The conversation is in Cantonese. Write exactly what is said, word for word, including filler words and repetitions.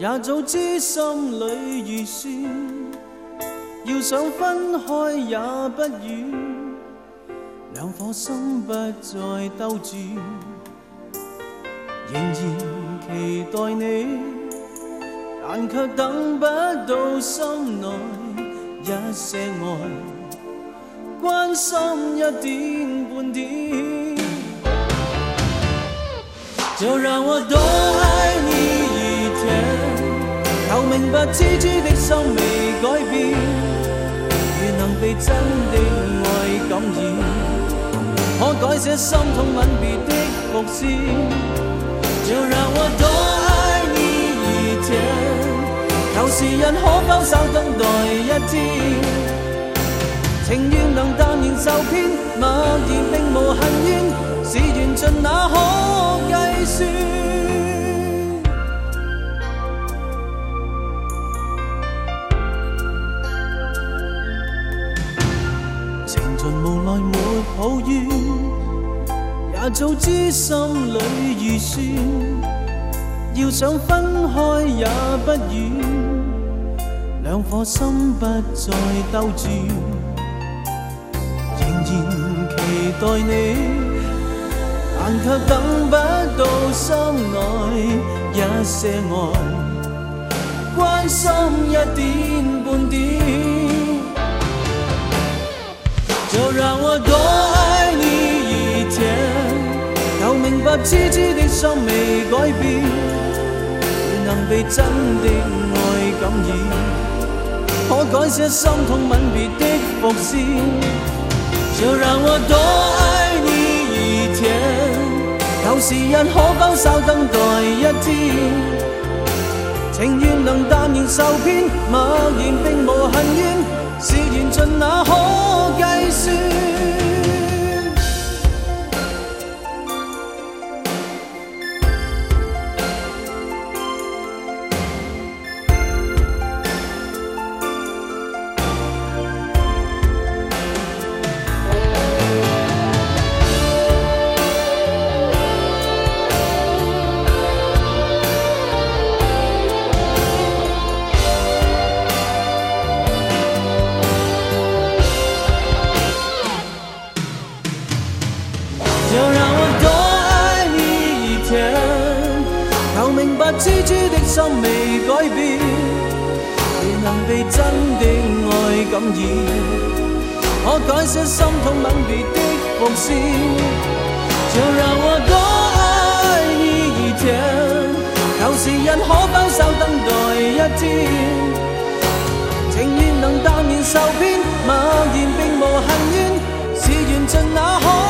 也早知心里预算，要想分开也不远，两颗心不再兜转，仍然期待你，但却等不到心内一些爱，关心一点半点，就让我多爱你一天，求明白痴痴的心未改变，如能被真的爱感染，可改寫心痛吻別的伏線，就讓我多愛你一天，求時日可否稍等待一天，情願能淡然受騙，默然並無恨怨，是緣盡那可計算。情盡無奈沒抱怨，也早知心裏預算，要想分開也不遠，兩顆心不再兜轉，仍然期待你，但卻等不到心內一些愛，關心一點半點，就讓我多愛你一天，求明白痴痴的心未改變，如能被真的愛感染，可改寫心痛吻別的伏線，就讓我多愛你一天，求時日可否稍等待一天，情願能淡然受騙，默然並無恨怨，是緣盡那可計算。就讓我多愛你一天，求明白痴痴的心未改變，如能被真的愛感染，可改寫心痛吻別的伏線，就讓我多愛你一天，求時日可否稍等待一天，情願能淡然受騙，默然並無恨怨，是緣盡那可